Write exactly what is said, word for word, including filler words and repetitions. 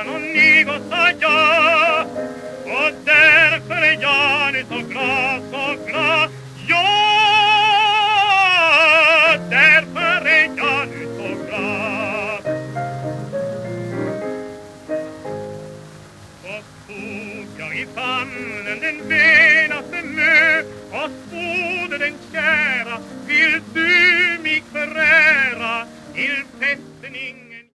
han och något sa ja. Och därför är jag nu så glad, så glad. Ja, därför är jag nu så glad. Så tog jag i famnen den väg